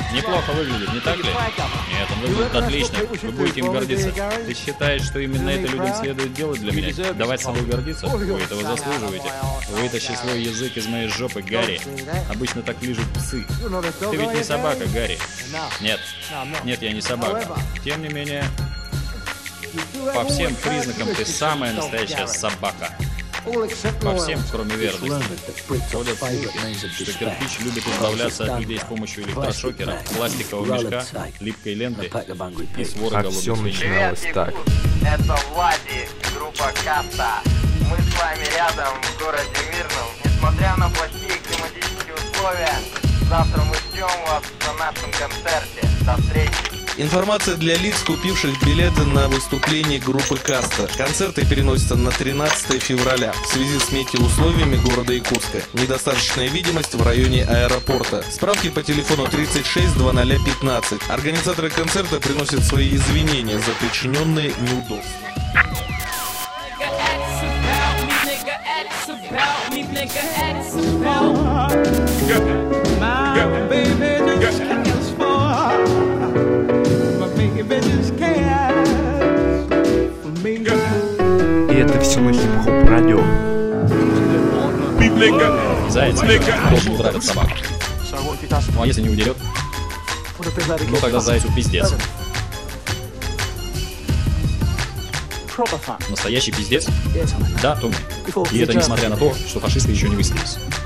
Неплохо выглядит, не так ли? Нет, он выглядит отлично. Вы будете им гордиться. Ты считаешь, что именно это людям следует делать для меня? Давать собой гордиться? Вы этого заслуживаете. Вытащи свой язык из моей жопы, Гарри. Обычно так лижут псы. Ты ведь не собака, Гарри. Нет. Нет, я не собака. Тем не менее, по всем признакам ты самая настоящая собака. По всем, кроме верности. Ходят слухи, что кирпич любит избавляться от людей с помощью электрошокера, пластикового мешка, липкой ленты и своры А голодных все свиней. начиналось так. Это Влади, группа Каста. Мы с вами рядом в городе Мирном. Несмотря на плохие климатические условия, завтра мы ждем вас на нашем концерте. До встречи. Информация для лиц, купивших билеты на выступление группы Каста. Концерты переносятся на 13 февраля в связи с метеоусловиями города Якутска. Недостаточная видимость в районе аэропорта. Справки по телефону 36 00 15. Организаторы концерта приносят свои извинения за причиненные неудобства. И это все на хип-хоп радио. Заяц должен удрать от собак. Ну а если не удерет, ну тогда зайцу пиздец. Настоящий пиздец? Да, Томми. И это несмотря на то, что фашисты еще не выселились.